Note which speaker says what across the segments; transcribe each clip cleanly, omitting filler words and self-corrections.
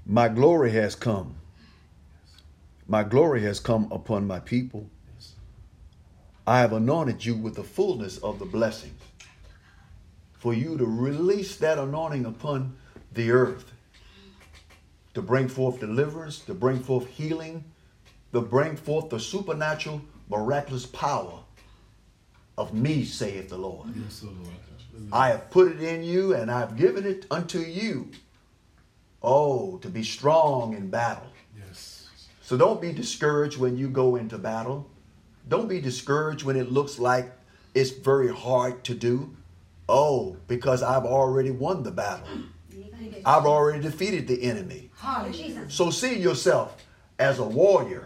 Speaker 1: My glory has come. My glory has come upon my people. I have anointed you with the fullness of the blessings, for you to release that anointing upon the earth, to bring forth deliverance, to bring forth healing, to bring forth the supernatural, miraculous power of me, saith the Lord.
Speaker 2: Yes, Lord.
Speaker 1: I have put it in you, and I've given it unto you, to be strong in battle.
Speaker 2: Yes.
Speaker 1: So don't be discouraged when you go into battle. Don't be discouraged when it looks like it's very hard to do. Because I've already won the battle. I've already defeated the enemy. So see yourself as a warrior,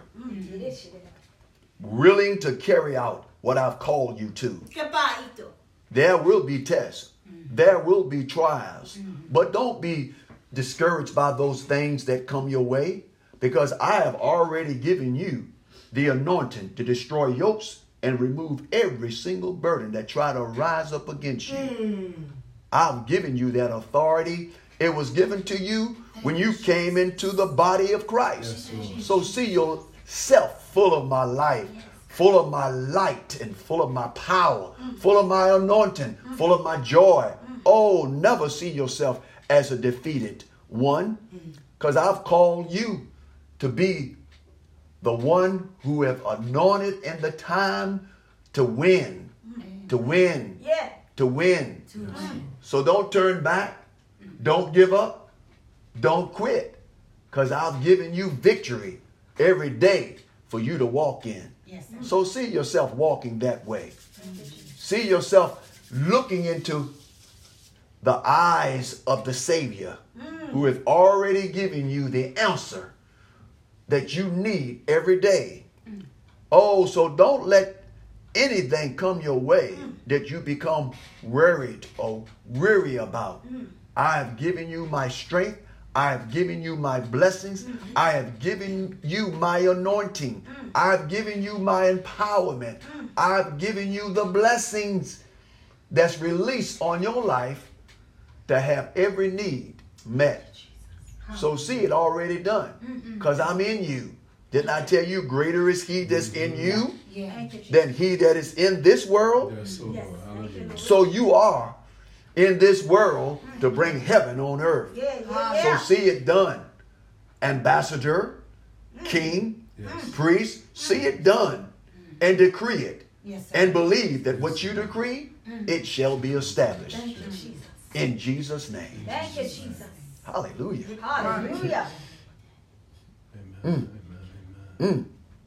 Speaker 1: willing to carry out what I've called you to. There will be tests. There will be trials. But don't be discouraged by those things that come your way, because I have already given you the anointing to destroy yokes and remove every single burden that try to rise up against you. I've given you that authority. It was given to you when you came into the body of Christ.
Speaker 2: Yes,
Speaker 1: so see yourself full of my life, full of my light, and full of my power, full of my anointing, full of my joy. Never see yourself as a defeated one, because I've called you to be the one who have anointed in the time to win, to win, to win. So don't turn back. Don't give up. Don't quit, because I've given you victory every day for you to walk in. So see yourself walking that way. See yourself looking into the eyes of the Savior, who has already given you the answer that you need every day. So don't let anything come your way that you become worried or weary about. I have given you my strength. I have given you my blessings. I have given you my anointing. I have given you my empowerment. I have given you the blessings that's released on your life to have every need met. So see it already done, because I'm in you. Didn't I tell you greater is he that's in you than he that is in this world?
Speaker 2: Yes, Lord.
Speaker 1: So you are in this world to bring heaven on earth. So see it done. Ambassador, king, priest, see it done and decree it. And believe that what you decree, it shall be established. In Jesus' name.
Speaker 3: Thank you, Jesus.
Speaker 1: Hallelujah.
Speaker 3: Hallelujah.
Speaker 2: Amen. Amen. Amen.